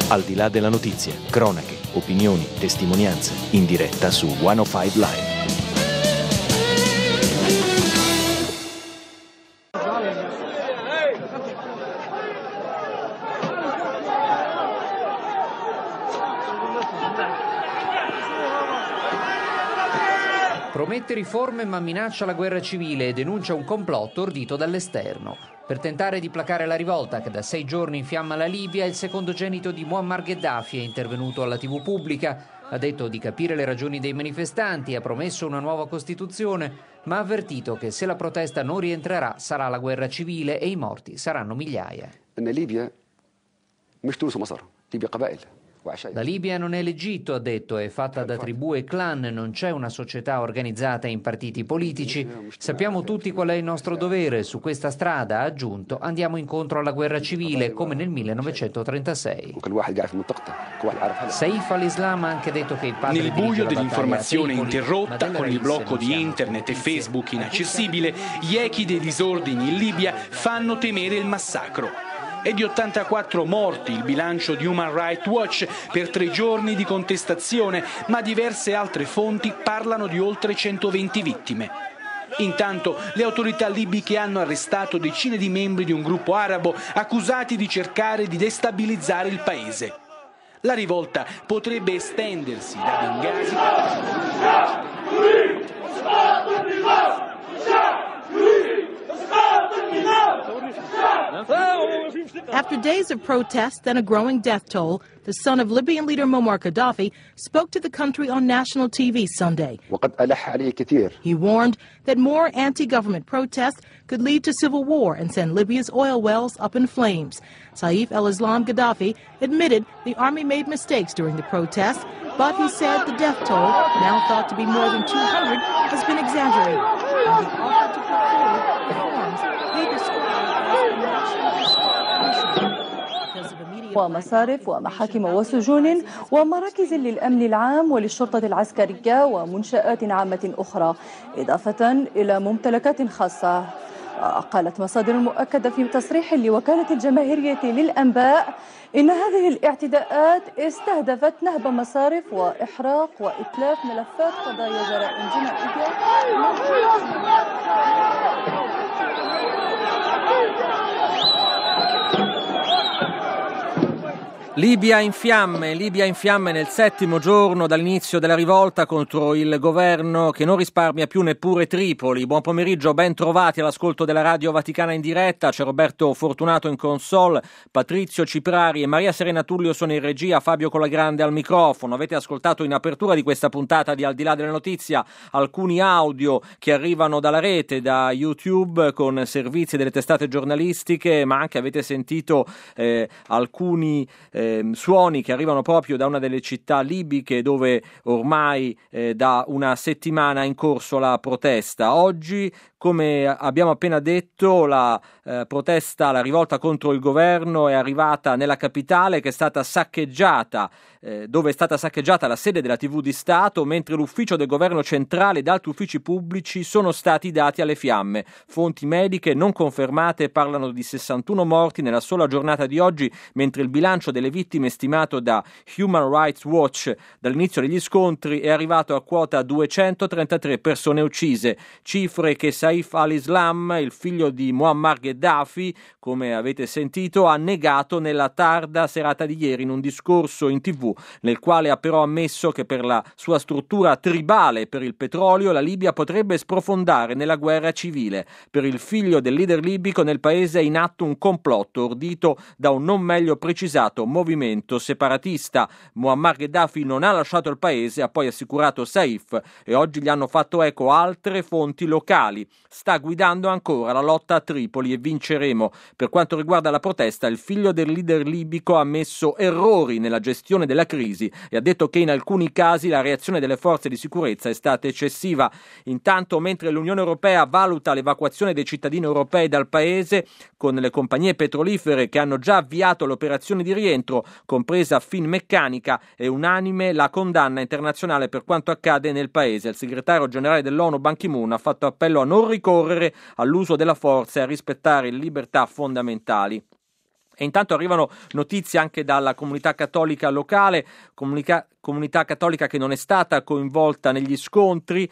Al di là della notizia, cronache, opinioni, testimonianze, in diretta su 105 Live. Promette riforme ma minaccia la guerra civile e denuncia un complotto ordito dall'esterno. Per tentare di placare la rivolta che da 6 giorni infiamma la Libia, il secondogenito di Muammar Gheddafi è intervenuto alla TV pubblica. Ha detto di capire le ragioni dei manifestanti, ha promesso una nuova Costituzione, ma ha avvertito che se la protesta non rientrerà sarà la guerra civile e i morti saranno migliaia. La Libia non è l'Egitto, ha detto, è fatta da tribù e clan, non c'è una società organizzata in partiti politici. Sappiamo tutti qual è il nostro dovere. Su questa strada, ha aggiunto, andiamo incontro alla guerra civile, come nel 1936. Saif al-Islam ha anche detto che il padre nel buio dell'informazione interrotta, con il blocco di internet e Facebook inaccessibile, gli echi dei disordini in Libia fanno temere il massacro. È di 84 morti il bilancio di Human Rights Watch per 3 giorni di contestazione, ma diverse altre fonti parlano di oltre 120 vittime. Intanto le autorità libiche hanno arrestato decine di membri di un gruppo arabo accusati di cercare di destabilizzare il paese. La rivolta potrebbe estendersi da Bengasi. After days of protests and a growing death toll, the son of Libyan leader Muammar Gaddafi spoke to the country on national TV Sunday. He warned that more anti-government protests could lead to civil war and send Libya's oil wells up in flames. Saif al-Islam Gaddafi admitted the army made mistakes during the protests, but he said the death toll, now thought to be more than 200, has been exaggerated. And he offered to put forward reforms he described ومصارف ومحاكم وسجون ومراكز للأمن العام وللشرطة العسكرية ومنشآت عامة أخرى، إضافة إلى ممتلكات خاصة. قالت مصادر مؤكدة في تصريح لوكالة الجماهيرية للأنباء إن هذه الاعتداءات استهدفت نهب مصارف وإحراق وإتلاف ملفات قضايا جرائم جنائية. Libia in fiamme nel 7° giorno dall'inizio della rivolta contro il governo che non risparmia più neppure Tripoli. Buon pomeriggio, ben trovati all'ascolto della Radio Vaticana in diretta. C'è Roberto Fortunato in console, Patrizio Ciprari e Maria Serena Tullio sono in regia, Fabio Colagrande al microfono. Avete ascoltato in apertura di questa puntata di Al di là della notizia alcuni audio che arrivano dalla rete, da YouTube, con servizi delle testate giornalistiche, ma anche avete sentito alcuni suoni che arrivano proprio da una delle città libiche dove ormai da una settimana è in corso la protesta. Oggi, come abbiamo appena detto, la protesta, la rivolta contro il governo è arrivata nella capitale, che è stata saccheggiata, dove è stata saccheggiata la sede della TV di Stato, mentre l'ufficio del governo centrale ed altri uffici pubblici sono stati dati alle fiamme. Fonti mediche non confermate parlano di 61 morti nella sola giornata di oggi, mentre il bilancio delle vittime stimato da Human Rights Watch dall'inizio degli scontri è arrivato a quota 233 persone uccise, cifre che Saif al-Islam, il figlio di Muammar Gheddafi, come avete sentito, ha negato nella tarda serata di ieri in un discorso in TV, nel quale ha però ammesso che per la sua struttura tribale e per il petrolio la Libia potrebbe sprofondare nella guerra civile. Per il figlio del leader libico nel paese è in atto un complotto ordito da un non meglio precisato movimento separatista. Muammar Gheddafi non ha lasciato il paese, ha poi assicurato Saif, e oggi gli hanno fatto eco altre fonti locali. Sta guidando ancora la lotta a Tripoli e vinceremo. Per quanto riguarda la protesta, il figlio del leader libico ha ammesso errori nella gestione della crisi e ha detto che in alcuni casi la reazione delle forze di sicurezza è stata eccessiva. Intanto, mentre l'Unione Europea valuta l'evacuazione dei cittadini europei dal paese, con le compagnie petrolifere che hanno già avviato l'operazione di rientro, compresa Finmeccanica, è unanime la condanna internazionale per quanto accade nel paese. Il segretario generale dell'ONU Ban Ki-moon ha fatto appello a non ricorrere all'uso della forza e a rispettare le libertà fondamentali. E intanto arrivano notizie anche dalla comunità cattolica locale, comunità cattolica che non è stata coinvolta negli scontri.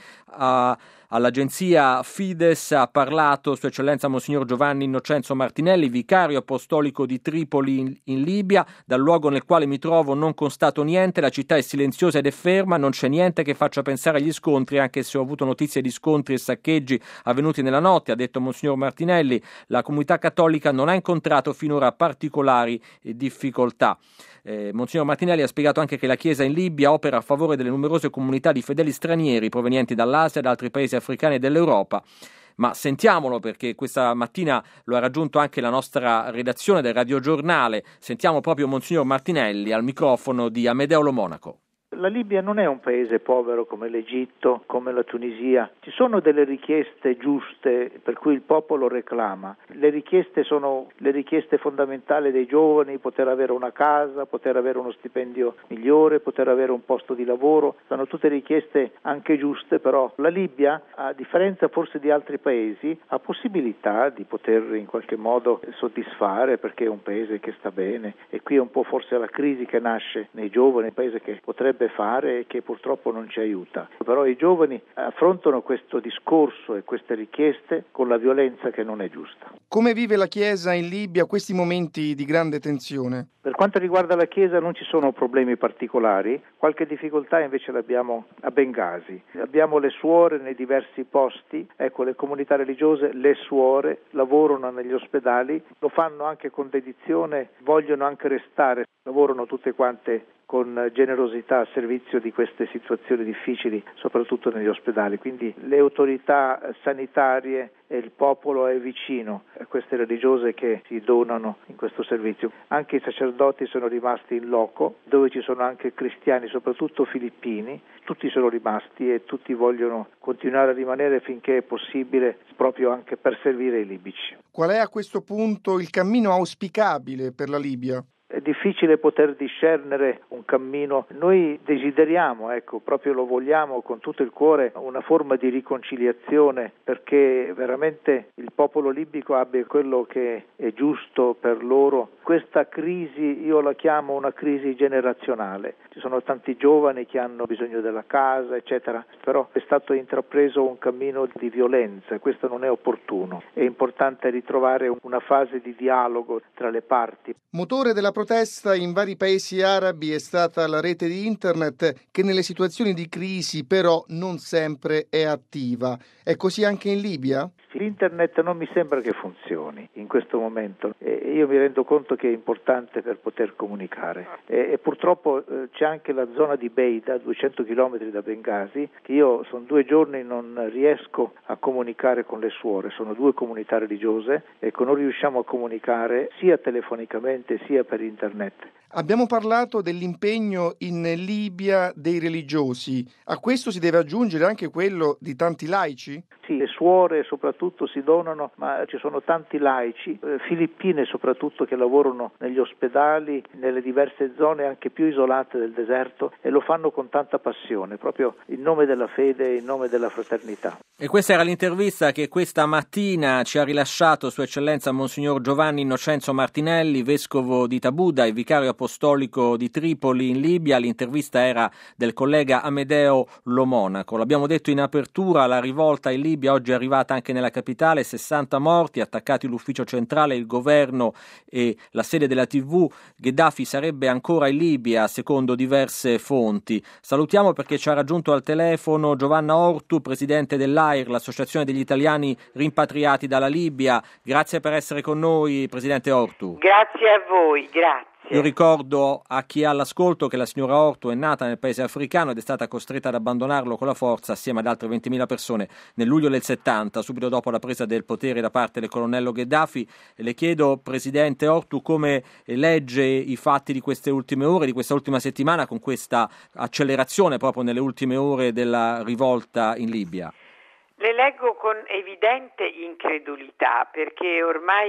All'agenzia Fides ha parlato Sua Eccellenza Monsignor Giovanni Innocenzo Martinelli, vicario apostolico di Tripoli in Libia. Dal luogo nel quale mi trovo non constato niente, la città è silenziosa ed è ferma, non c'è niente che faccia pensare agli scontri, anche se ho avuto notizie di scontri e saccheggi avvenuti nella notte, ha detto Monsignor Martinelli. La comunità cattolica non ha incontrato finora particolari difficoltà. Monsignor Martinelli ha spiegato anche che la Chiesa in Libia opera a favore delle numerose comunità di fedeli stranieri provenienti dall'Asia e da altri paesi africani e dell'Europa. Ma sentiamolo, perché questa mattina lo ha raggiunto anche la nostra redazione del radiogiornale. Sentiamo proprio Monsignor Martinelli al microfono di Amedeo Lo Monaco. La Libia non è un paese povero come l'Egitto, come la Tunisia. Ci sono delle richieste giuste per cui il popolo reclama. Le richieste sono le richieste fondamentali dei giovani: poter avere una casa, poter avere uno stipendio migliore, poter avere un posto di lavoro. Sono tutte richieste anche giuste, però la Libia, a differenza forse di altri paesi, ha possibilità di poter in qualche modo soddisfare, perché è un paese che sta bene, e qui è un po' forse la crisi che nasce nei giovani, un paese che potrebbe fare e che purtroppo non ci aiuta. Però i giovani affrontano questo discorso e queste richieste con la violenza che non è giusta. Come vive la Chiesa in Libia questi momenti di grande tensione? Per quanto riguarda la Chiesa non ci sono problemi particolari, qualche difficoltà invece l'abbiamo a Bengasi. Abbiamo le suore nei diversi posti, le comunità religiose, le suore lavorano negli ospedali, lo fanno anche con dedizione, vogliono anche restare, lavorano tutte quante con generosità a servizio di queste situazioni difficili, soprattutto negli ospedali. Quindi le autorità sanitarie e il popolo è vicino a queste religiose che si donano in questo servizio. Anche i sacerdoti sono rimasti in loco, dove ci sono anche cristiani, soprattutto filippini. Tutti sono rimasti e tutti vogliono continuare a rimanere finché è possibile, proprio anche per servire i libici. Qual è a questo punto il cammino auspicabile per la Libia? È difficile poter discernere un cammino. Noi desideriamo, proprio lo vogliamo con tutto il cuore, una forma di riconciliazione, perché veramente il popolo libico abbia quello che è giusto per loro. Questa crisi io la chiamo una crisi generazionale. Ci sono tanti giovani che hanno bisogno della casa, eccetera, però è stato intrapreso un cammino di violenza e questo non è opportuno. È importante ritrovare una fase di dialogo tra le parti. Motore della protesta in vari paesi arabi è stata la rete di internet, che nelle situazioni di crisi però non sempre è attiva. È così anche in Libia? L'internet non mi sembra che funzioni in questo momento e io mi rendo conto che è importante per poter comunicare e purtroppo c'è anche la zona di Beida, 200 km da Bengasi, che io sono 2 giorni non riesco a comunicare con le suore. Sono 2 comunità religiose e non riusciamo a comunicare sia telefonicamente sia per internet. Abbiamo parlato dell'impegno in Libia dei religiosi. A questo si deve aggiungere anche quello di tanti laici? Sì, le suore soprattutto si donano, ma ci sono tanti laici, filippine soprattutto, che lavorano negli ospedali, nelle diverse zone anche più isolate del deserto, e lo fanno con tanta passione, proprio in nome della fede e in nome della fraternità. E questa era l'intervista che questa mattina ci ha rilasciato Sua Eccellenza Monsignor Giovanni Innocenzo Martinelli, vescovo di Tabuda e vicario apostolico di Tripoli in Libia. L'intervista era del collega Amedeo Lo Monaco. L'abbiamo detto in apertura, la rivolta in Libia oggi è arrivata anche nella capitale, 60 morti, attaccati l'ufficio centrale, il governo e la sede della TV. Gheddafi sarebbe ancora in Libia, secondo diverse fonti. Salutiamo, perché ci ha raggiunto al telefono, Giovanna Ortu, presidente dell'AIR, l'Associazione degli Italiani Rimpatriati dalla Libia. Grazie per essere con noi, presidente Ortu. Grazie a voi, grazie. Io ricordo a chi ha all'ascolto che la signora Ortu è nata nel paese africano ed è stata costretta ad abbandonarlo con la forza assieme ad altre 20.000 persone nel luglio del 70, subito dopo la presa del potere da parte del colonnello Gheddafi. Le chiedo, presidente Ortu, come legge i fatti di queste ultime ore, di questa ultima settimana, con questa accelerazione proprio nelle ultime ore della rivolta in Libia. Le leggo con evidente incredulità, perché ormai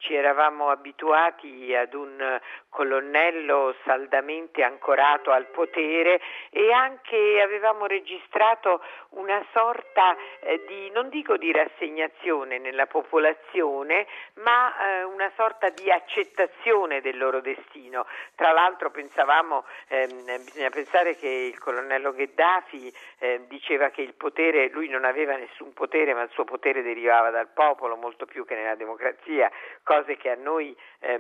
ci eravamo abituati ad un colonnello saldamente ancorato al potere e anche avevamo registrato una sorta di, non dico di rassegnazione nella popolazione, ma una sorta di accettazione del loro destino. Tra l'altro pensavamo, bisogna pensare che il colonnello Gheddafi diceva che il potere, lui non aveva nessun potere, ma il suo potere derivava dal popolo molto più che nella democrazia, cose che a noi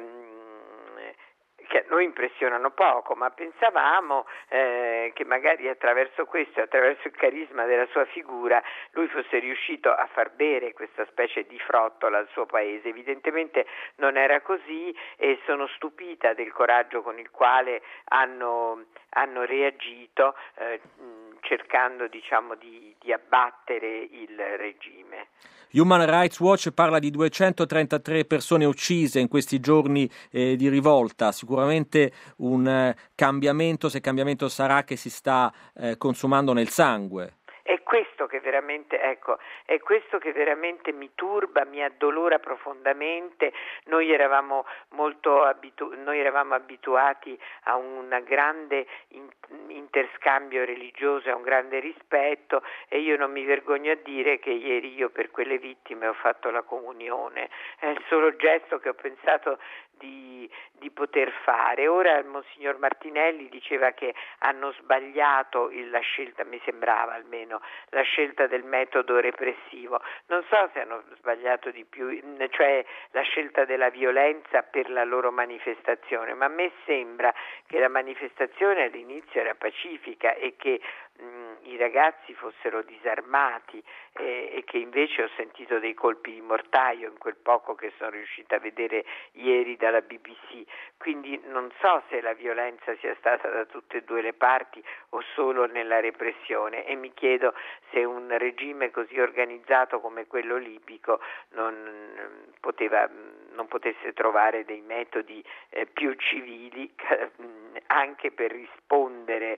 impressionano poco, ma pensavamo che magari attraverso questo, attraverso il carisma della sua figura, lui fosse riuscito a far bere questa specie di frottola al suo paese. Evidentemente non era così e sono stupita del coraggio con il quale hanno reagito cercando di abbattere il regime. Human Rights Watch parla di 233 persone uccise in questi giorni di rivolta, sicuramente un cambiamento, se cambiamento sarà, che si sta consumando nel sangue. È questo che veramente mi turba, mi addolora profondamente. Noi eravamo abituati a un grande interscambio religioso, a un grande rispetto, e io non mi vergogno a dire che ieri io per quelle vittime ho fatto la comunione. È il solo gesto che ho pensato di poter fare. Ora il Monsignor Martinelli diceva che hanno sbagliato la scelta, mi sembrava almeno, la scelta del metodo repressivo. Non so se hanno sbagliato di più, cioè la scelta della violenza per la loro manifestazione, ma a me sembra che la manifestazione all'inizio era pacifica e che i ragazzi fossero disarmati e che invece ho sentito dei colpi di mortaio in quel poco che sono riuscita a vedere ieri dalla BBC. Quindi non so se la violenza sia stata da tutte e due le parti o solo nella repressione, e mi chiedo se un regime così organizzato come quello libico non potesse trovare dei metodi più civili anche per rispondere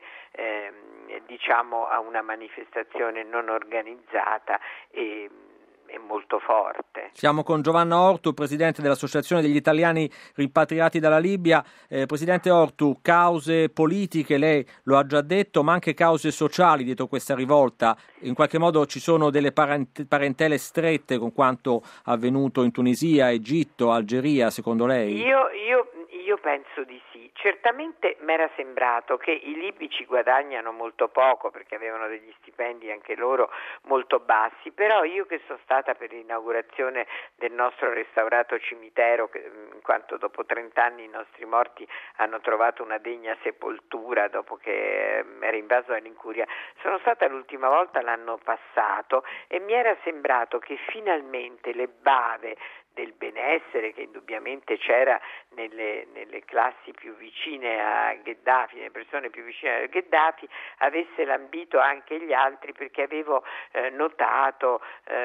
a una manifestazione non organizzata e molto forte. Siamo con Giovanna Ortu, presidente dell'Associazione degli Italiani Rimpatriati dalla Libia. Presidente Ortu, cause politiche, lei lo ha già detto, ma anche cause sociali dietro questa rivolta. In qualche modo ci sono delle parentele strette con quanto avvenuto in Tunisia, Egitto, Algeria, secondo lei? Io penso di sì. Certamente mi era sembrato che i libici guadagnano molto poco perché avevano degli stipendi anche loro molto bassi, però io che sono stata per l'inaugurazione del nostro restaurato cimitero, in quanto dopo 30 anni i nostri morti hanno trovato una degna sepoltura dopo che era invaso dall'incuria, sono stata l'ultima volta l'anno passato e mi era sembrato che finalmente le bave del benessere che indubbiamente c'era nelle classi più vicine a Gheddafi, nelle persone più vicine a Gheddafi, avesse lambito anche gli altri, perché avevo notato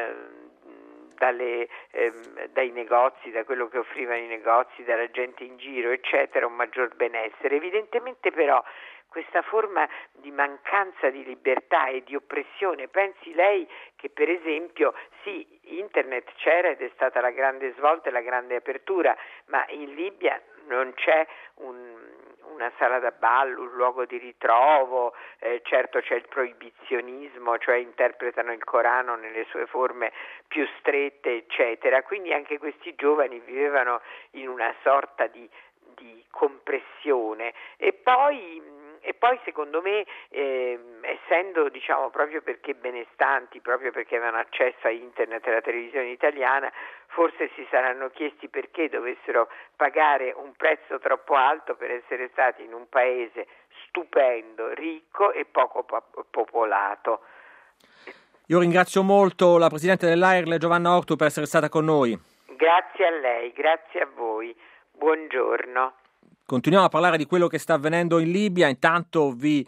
dai negozi, da quello che offrivano i negozi, dalla gente in giro, eccetera, un maggior benessere. Evidentemente però questa forma di mancanza di libertà e di oppressione, pensi lei che per esempio sì, internet c'era ed è stata la grande svolta e la grande apertura, ma in Libia non c'è una sala da ballo, un luogo di ritrovo, certo c'è il proibizionismo, cioè interpretano il Corano nelle sue forme più strette, eccetera, quindi anche questi giovani vivevano in una sorta di compressione e poi secondo me essendo proprio perché benestanti, proprio perché avevano accesso a internet e alla televisione italiana, forse si saranno chiesti perché dovessero pagare un prezzo troppo alto per essere stati in un paese stupendo, ricco e poco popolato. Io ringrazio molto la Presidente dell'AIRL Giovanna Ortu per essere stata con noi. Grazie a lei, grazie a voi, buongiorno. Continuiamo a parlare di quello che sta avvenendo in Libia. Intanto vi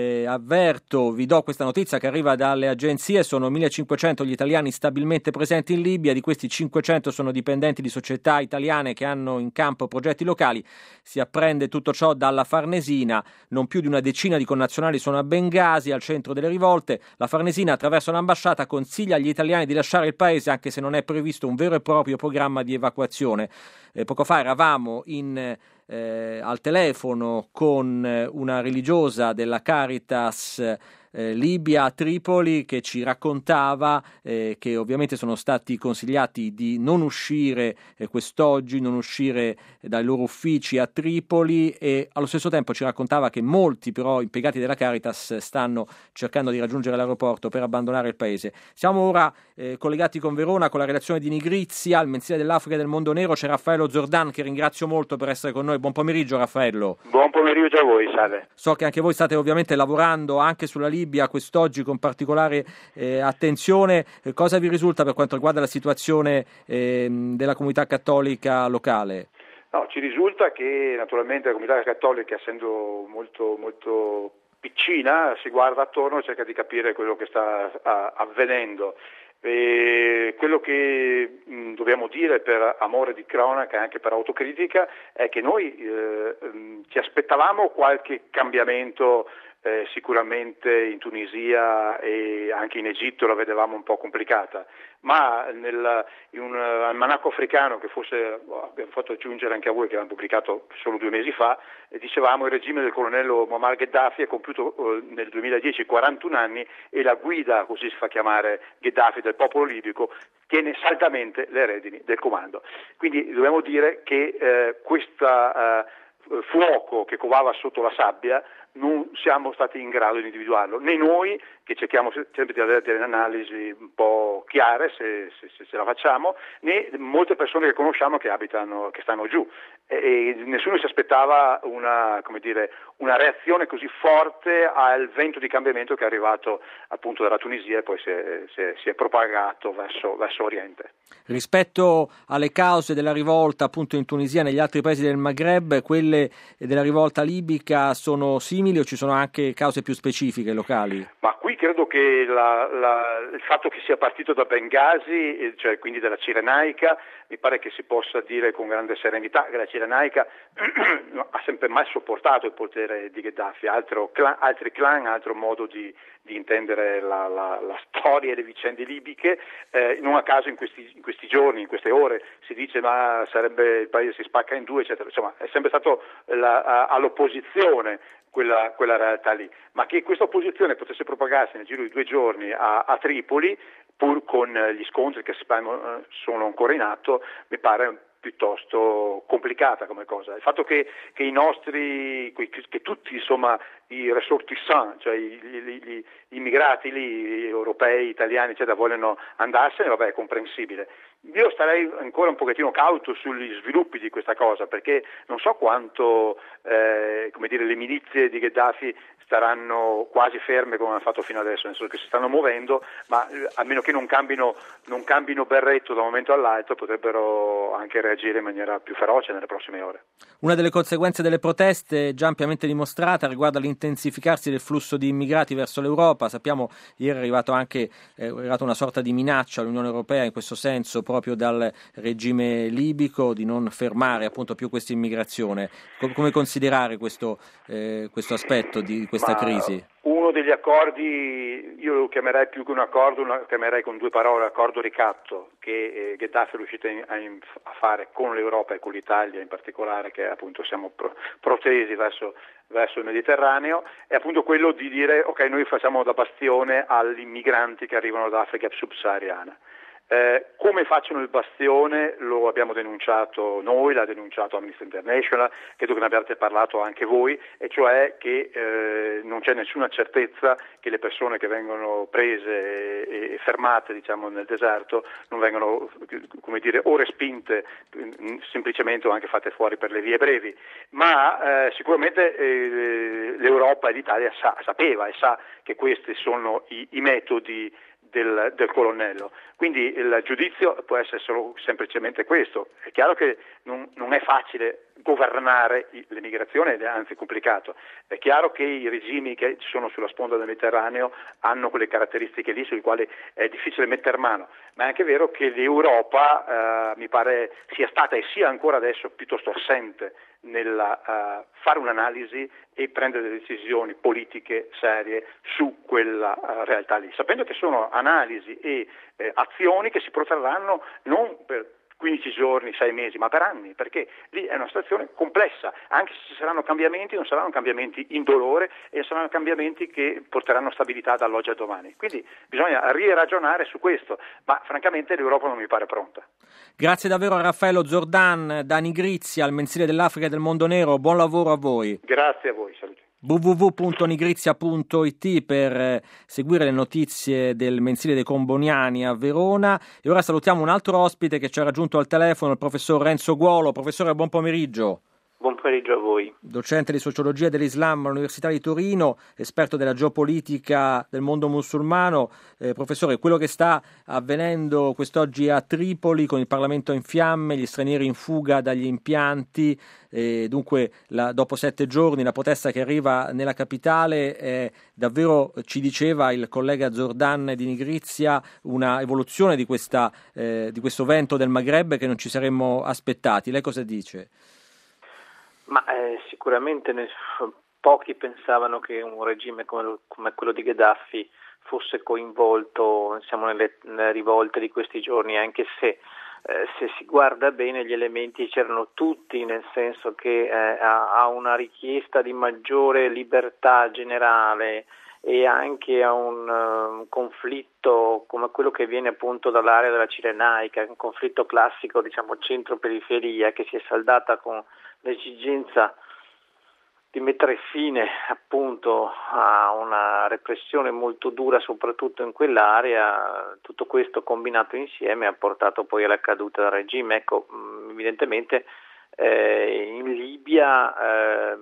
do questa notizia che arriva dalle agenzie. Sono 1.500 gli italiani stabilmente presenti in Libia, di questi 500 sono dipendenti di società italiane che hanno in campo progetti locali. Si apprende tutto ciò dalla Farnesina. Non più di una decina di connazionali sono a Bengasi, al centro delle rivolte. La Farnesina, attraverso l'ambasciata, consiglia agli italiani di lasciare il paese anche se non è previsto un vero e proprio programma di evacuazione. Poco fa eravamo al telefono con una religiosa della Caritas Libia a Tripoli, che ci raccontava che ovviamente sono stati consigliati di non uscire quest'oggi, non uscire dai loro uffici a Tripoli, e allo stesso tempo ci raccontava che molti però impiegati della Caritas stanno cercando di raggiungere l'aeroporto per abbandonare il paese. Siamo ora collegati con Verona, con la redazione di Nigrizia, al mensile dell'Africa e del Mondo Nero. C'è Raffaello Zordan, che ringrazio molto per essere con noi. Buon pomeriggio, Raffaello. Buon pomeriggio a voi, salve. So che anche voi state ovviamente lavorando anche sulla Libia quest'oggi con particolare attenzione. Cosa vi risulta per quanto riguarda la situazione della comunità cattolica locale? No, ci risulta che naturalmente la comunità cattolica, essendo molto molto piccina, si guarda attorno e cerca di capire quello che sta avvenendo. Quello che dobbiamo dire per amore di cronaca e anche per autocritica è che noi ci aspettavamo qualche cambiamento. Sicuramente in Tunisia e anche in Egitto la vedevamo un po' complicata, ma in un almanacco africano che forse abbiamo fatto aggiungere anche a voi, che abbiamo pubblicato solo 2 mesi fa, dicevamo: il regime del colonnello Muammar Gheddafi ha compiuto nel 2010 41 anni e la guida, così si fa chiamare Gheddafi, del popolo libico, tiene saldamente le redini del comando. Quindi dobbiamo dire che questa fuoco che covava sotto la sabbia non siamo stati in grado di individuarlo, né noi, che cerchiamo sempre di avere delle analisi un po' chiare, se ce la facciamo, né molte persone che conosciamo che stanno giù, e nessuno si aspettava una reazione così forte al vento di cambiamento che è arrivato appunto dalla Tunisia e poi si è propagato verso Oriente. Rispetto alle cause della rivolta appunto in Tunisia e negli altri paesi del Maghreb, quelle della rivolta libica sono simili o ci sono anche cause più specifiche locali? Ma qui credo che il fatto che sia partito da Bengasi, cioè quindi dalla Cirenaica, mi pare che si possa dire con grande serenità che la Cirenaica ha sempre mal sopportato il potere di Gheddafi, altri clan, altro modo di intendere la storia e le vicende libiche. Non a caso in questi giorni, in queste ore, si dice ma il paese si spacca in 2, eccetera. Insomma, è sempre stato all'opposizione quella realtà lì, ma che questa opposizione potesse propagarsi nel giro di 2 giorni a Tripoli, pur con gli scontri che sono ancora in atto, mi pare piuttosto complicata come cosa. Il fatto che i nostri, che tutti insomma i ressortissants, cioè gli immigrati lì, europei, italiani, eccetera, vogliono andarsene, vabbè, è comprensibile. Io starei ancora un pochettino cauto sugli sviluppi di questa cosa, perché non so quanto le milizie di Gheddafi staranno quasi ferme come hanno fatto fino adesso, nel senso che si stanno muovendo, ma a meno che non cambino berretto da un momento all'altro, potrebbero anche reagire in maniera più feroce nelle prossime ore. Una delle conseguenze delle proteste, già ampiamente dimostrata, riguarda l'intensificarsi del flusso di immigrati verso l'Europa. Sappiamo, ieri è arrivata una sorta di minaccia all'Unione Europea in questo senso, proprio dal regime libico, di non fermare appunto più questa immigrazione. Come considerare questo aspetto di questa crisi? Uno degli accordi, io lo chiamerei più che un accordo, lo chiamerei con 2 parole, accordo ricatto, che Gheddafi è riuscito a fare con l'Europa e con l'Italia in particolare, che appunto siamo protesi verso il Mediterraneo, è appunto quello di dire ok, noi facciamo da bastione agli immigranti che arrivano dall'Africa subsahariana. Come facciano il bastione lo abbiamo denunciato noi, l'ha denunciato Amnesty International, credo che ne abbiate parlato anche voi, e cioè che non c'è nessuna certezza che le persone che vengono prese e fermate, diciamo, nel deserto non vengano, o respinte semplicemente o anche fatte fuori per le vie brevi, ma sicuramente l'Europa e l'Italia sapeva e sa che questi sono i metodi del colonnello. Quindi il giudizio può essere solo semplicemente questo. È chiaro che non è facile governare l'emigrazione, ed è anzi complicato. È chiaro che i regimi che ci sono sulla sponda del Mediterraneo hanno quelle caratteristiche lì sulle quali è difficile mettere mano, ma è anche vero che l'Europa mi pare sia stata e sia ancora adesso piuttosto assente nel fare un'analisi e prendere delle decisioni politiche serie su quella realtà lì, sapendo che sono analisi e azioni che si protrarranno non per 15 giorni, 6 mesi, ma per anni, perché lì è una situazione complessa, anche se ci saranno cambiamenti, non saranno cambiamenti indolore e saranno cambiamenti che porteranno stabilità dall'oggi al domani. Quindi bisogna ragionare su questo, ma francamente l'Europa non mi pare pronta. Grazie davvero a Raffaello Zordan da Nigrizia, al mensile dell'Africa e del Mondo Nero, buon lavoro a voi. Grazie a voi, saluti. www.nigrizia.it per seguire le notizie del mensile dei Comboniani a Verona. E ora salutiamo un altro ospite che ci ha raggiunto al telefono, il professor Renzo Guolo. Professore, buon pomeriggio. Buon pomeriggio a voi. Docente di sociologia dell'Islam all'Università di Torino, esperto della geopolitica del mondo musulmano. Professore, quello che sta avvenendo quest'oggi a Tripoli con il Parlamento in fiamme, gli stranieri in fuga dagli impianti, dunque dopo 7 giorni la protesta che arriva nella capitale è davvero, ci diceva il collega Zordan di Nigrizia, una evoluzione di questo vento del Maghreb che non ci saremmo aspettati. Lei cosa dice? Ma sicuramente pochi pensavano che un regime come quello di Gheddafi fosse coinvolto, nelle rivolte di questi giorni, anche se si guarda bene gli elementi c'erano tutti, nel senso che a una richiesta di maggiore libertà generale e anche a un conflitto come quello che viene appunto dall'area della Cirenaica, un conflitto classico, diciamo centro-periferia, che si è saldata con l'esigenza di mettere fine appunto a una repressione molto dura soprattutto in quell'area. Tutto questo combinato insieme ha portato poi alla caduta del regime. Ecco, evidentemente in Libia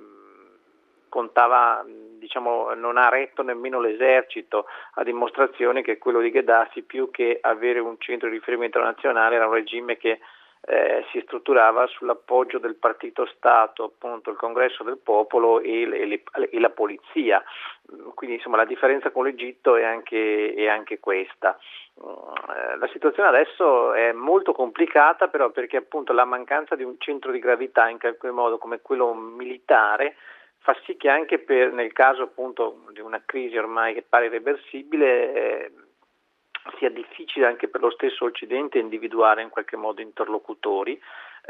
contava, non ha retto nemmeno l'esercito, a dimostrazione che quello di Gheddafi, più che avere un centro di riferimento nazionale, era un regime che si strutturava sull'appoggio del partito Stato, appunto il Congresso del Popolo e la polizia. Quindi insomma la differenza con l'Egitto è anche questa. La situazione adesso è molto complicata, però, perché appunto la mancanza di un centro di gravità in qualche modo come quello militare fa sì che anche nel caso appunto di una crisi ormai che pare irreversibile sia difficile anche per lo stesso Occidente individuare in qualche modo interlocutori,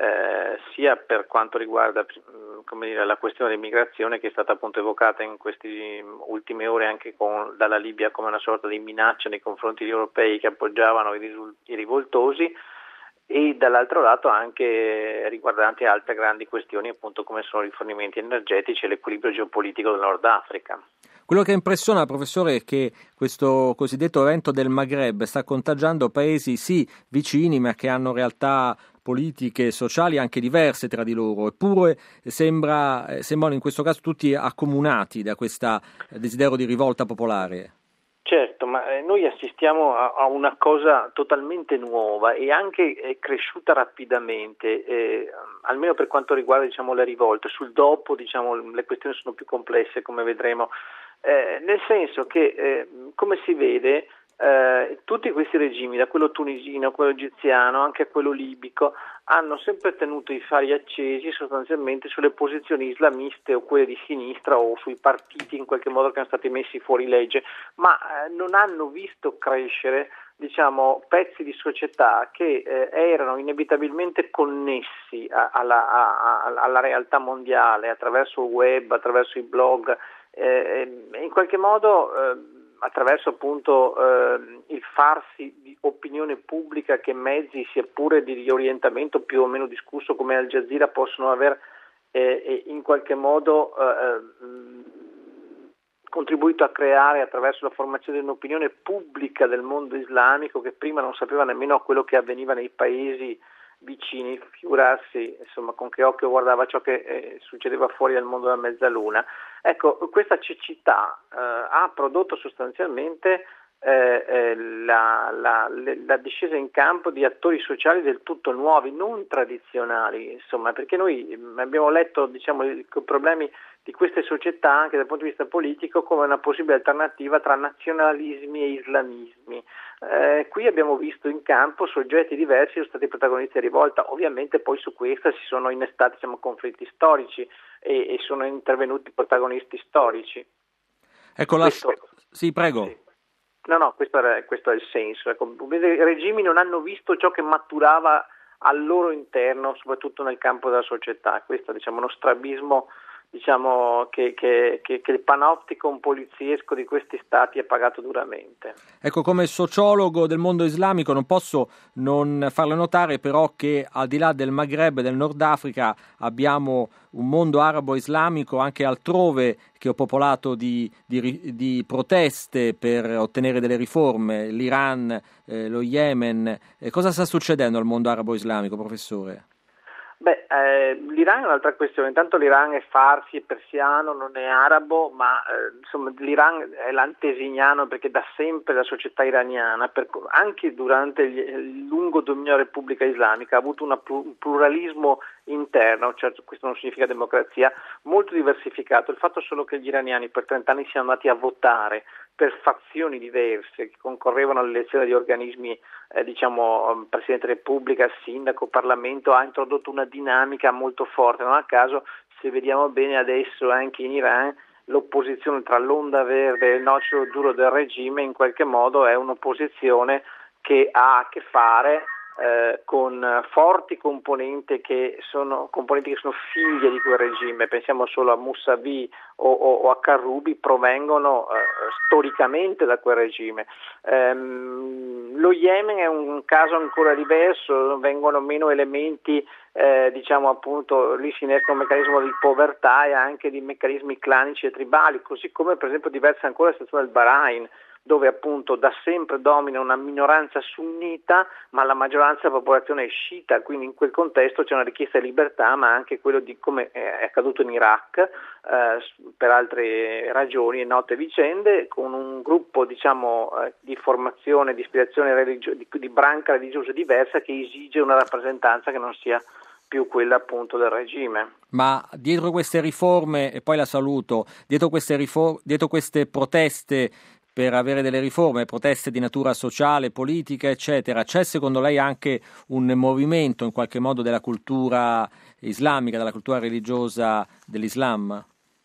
sia per quanto riguarda la questione dell'immigrazione, che è stata appunto evocata in queste ultime ore anche dalla Libia come una sorta di minaccia nei confronti degli europei che appoggiavano i rivoltosi, e dall'altro lato anche riguardanti altre grandi questioni appunto come sono i rifornimenti energetici e l'equilibrio geopolitico del Nord Africa. Quello che impressiona, professore, è che questo cosiddetto evento del Maghreb sta contagiando paesi sì vicini, ma che hanno realtà politiche e sociali anche diverse tra di loro, eppure sembrano in questo caso tutti accomunati da questo desiderio di rivolta popolare. Certo, ma noi assistiamo a una cosa totalmente nuova e anche cresciuta rapidamente, almeno per quanto riguarda le rivolte. Sul dopo le questioni sono più complesse, come vedremo, nel senso che come si vede tutti questi regimi, da quello tunisino a quello egiziano anche a quello libico, hanno sempre tenuto i fari accesi sostanzialmente sulle posizioni islamiste o quelle di sinistra o sui partiti in qualche modo che erano stati messi fuori legge, ma non hanno visto crescere pezzi di società che erano inevitabilmente connessi alla realtà mondiale attraverso il web, attraverso i blog, in qualche modo attraverso appunto il farsi di opinione pubblica che mezzi, sia pure di orientamento più o meno discusso come Al Jazeera, possono aver in qualche modo contribuito a creare attraverso la formazione di un'opinione pubblica del mondo islamico che prima non sapeva nemmeno quello che avveniva nei paesi vicini, figurarsi con che occhio guardava ciò che succedeva fuori dal mondo della mezzaluna. Ecco, questa cecità ha prodotto sostanzialmente la discesa in campo di attori sociali del tutto nuovi, non tradizionali, insomma, perché noi abbiamo letto, diciamo, i problemi di queste società anche dal punto di vista politico come una possibile alternativa tra nazionalismi e islamismi. Qui abbiamo visto in campo soggetti diversi, sono stati protagonisti di rivolta, ovviamente poi su questa si sono innestati, diciamo, conflitti storici e sono intervenuti protagonisti storici. Ecco, sì, prego. Sì. No, questo è il senso. Ecco, i regimi non hanno visto ciò che maturava al loro interno, soprattutto nel campo della società. Questo, diciamo, uno strabismo, diciamo, che il panopticon poliziesco di questi stati ha pagato duramente. Ecco, come sociologo del mondo islamico non posso non farle notare però che al di là del Maghreb e del Nord Africa abbiamo un mondo arabo-islamico anche altrove che è popolato di proteste per ottenere delle riforme, l'Iran, lo Yemen. Cosa sta succedendo al mondo arabo-islamico, professore? L'Iran è un'altra questione. Intanto l'Iran è farsi, è persiano, non è arabo, ma insomma l'Iran è l'antesignano perché da sempre la società iraniana, anche durante il lungo dominio della Repubblica Islamica, ha avuto un pluralismo interno, certo questo non significa democrazia, molto diversificato. Il fatto solo che gli iraniani per 30 anni siano andati a votare per fazioni diverse che concorrevano all'elezione di organismi, diciamo Presidente della Repubblica, Sindaco, Parlamento, ha introdotto una dinamica molto forte. Non a caso, se vediamo bene adesso anche in Iran, l'opposizione tra l'onda verde e il nocciolo duro del regime in qualche modo è un'opposizione che ha a che fare con forti componenti che sono figlie di quel regime. Pensiamo solo a Mousavi o a Karoubi, provengono storicamente da quel regime. Lo Yemen è un caso ancora diverso, vengono meno elementi, diciamo appunto, lì si innesca un meccanismo di povertà e anche di meccanismi clanici e tribali, così come per esempio diversa ancora la situazione del Bahrain, dove appunto da sempre domina una minoranza sunnita ma la maggioranza della popolazione è sciita, quindi in quel contesto c'è una richiesta di libertà, ma anche quello di, come è accaduto in Iraq per altre ragioni e note vicende, con un gruppo, diciamo, di formazione, di ispirazione di branca religiosa diversa che esige una rappresentanza che non sia più quella appunto del regime. Ma dietro queste riforme, e poi la saluto, dietro queste proteste per avere delle riforme, proteste di natura sociale, politica, eccetera, c'è secondo lei anche un movimento in qualche modo della cultura islamica, della cultura religiosa dell'Islam?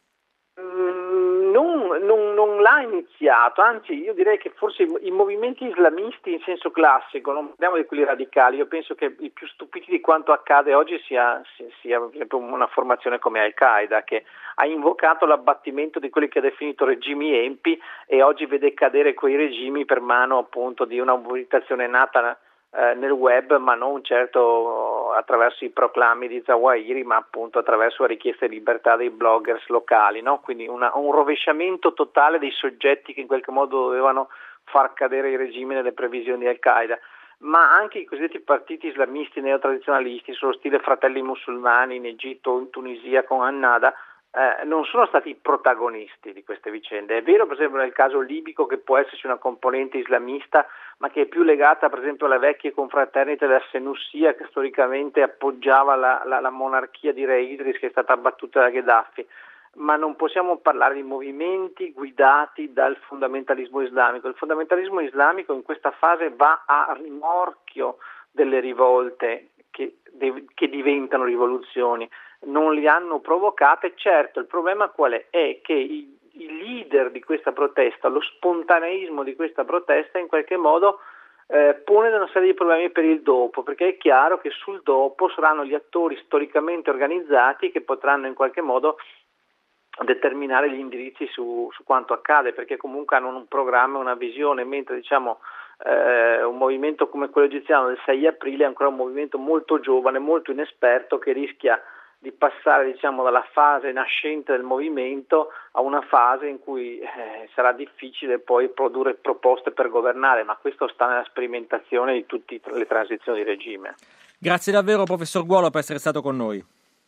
Non l'ha iniziato, anzi io direi che forse i movimenti islamisti in senso classico, non parliamo di quelli radicali, io penso che i più stupiti di quanto accade oggi sia per esempio una formazione come Al-Qaeda, che ha invocato l'abbattimento di quelli che ha definito regimi empi e oggi vede cadere quei regimi per mano appunto di una mobilitazione nata nel web, ma non certo attraverso i proclami di Zawahiri, ma appunto attraverso la richiesta di libertà dei bloggers locali, no? Quindi un rovesciamento totale dei soggetti che in qualche modo dovevano far cadere i regimi nelle previsioni di Al-Qaeda. Ma anche i cosiddetti partiti islamisti neotradizionalisti, sullo stile Fratelli Musulmani in Egitto o in Tunisia con Annada, non sono stati i protagonisti di queste vicende. È vero per esempio nel caso libico che può esserci una componente islamista, ma che è più legata per esempio alle vecchie confraternite della Senussia, che storicamente appoggiava la monarchia di Re Idris, che è stata abbattuta da Gheddafi. Ma non possiamo parlare di movimenti guidati dal fondamentalismo islamico. Il fondamentalismo islamico in questa fase va a rimorchio delle rivolte che diventano rivoluzioni. Non li hanno provocate. Certo, il problema qual è? È che i leader di questa protesta, lo spontaneismo di questa protesta in qualche modo pone una serie di problemi per il dopo, perché è chiaro che sul dopo saranno gli attori storicamente organizzati che potranno in qualche modo determinare gli indirizzi su quanto accade, perché comunque hanno un programma e una visione, mentre diciamo un movimento come quello egiziano del 6 aprile è ancora un movimento molto giovane, molto inesperto, che rischia di passare diciamo dalla fase nascente del movimento a una fase in cui sarà difficile poi produrre proposte per governare, ma questo sta nella sperimentazione di tutte le transizioni di regime. Grazie davvero professor Guolo per essere stato con noi.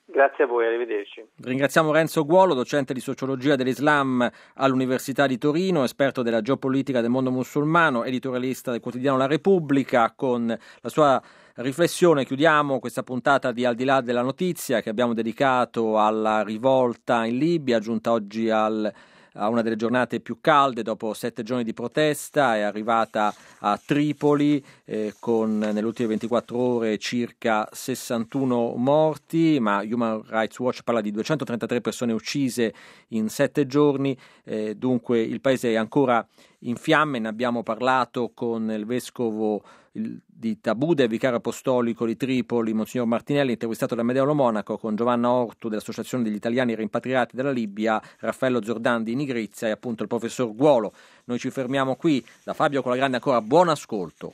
Grazie a voi, arrivederci. Ringraziamo Renzo Guolo, docente di sociologia dell'Islam all'Università di Torino, esperto della geopolitica del mondo musulmano, editorialista del quotidiano La Repubblica. Con la sua riflessione chiudiamo questa puntata di Al di là della notizia che abbiamo dedicato alla rivolta in Libia, giunta oggi a una delle giornate più calde dopo 7 giorni di protesta. È arrivata a Tripoli con nelle ultime 24 ore circa 61 morti, ma Human Rights Watch parla di 233 persone uccise in 7 giorni, dunque il paese è ancora in fiamme. Ne abbiamo parlato con il vescovo di Tabude, vicario apostolico di Tripoli, Monsignor Martinelli, intervistato da Medeolo Monaco, con Giovanna Ortu dell'Associazione degli Italiani Rimpatriati dalla Libia, Raffaello Zordan di Nigrizia e appunto il professor Guolo. Noi ci fermiamo qui, da Fabio Colagrande ancora buon ascolto.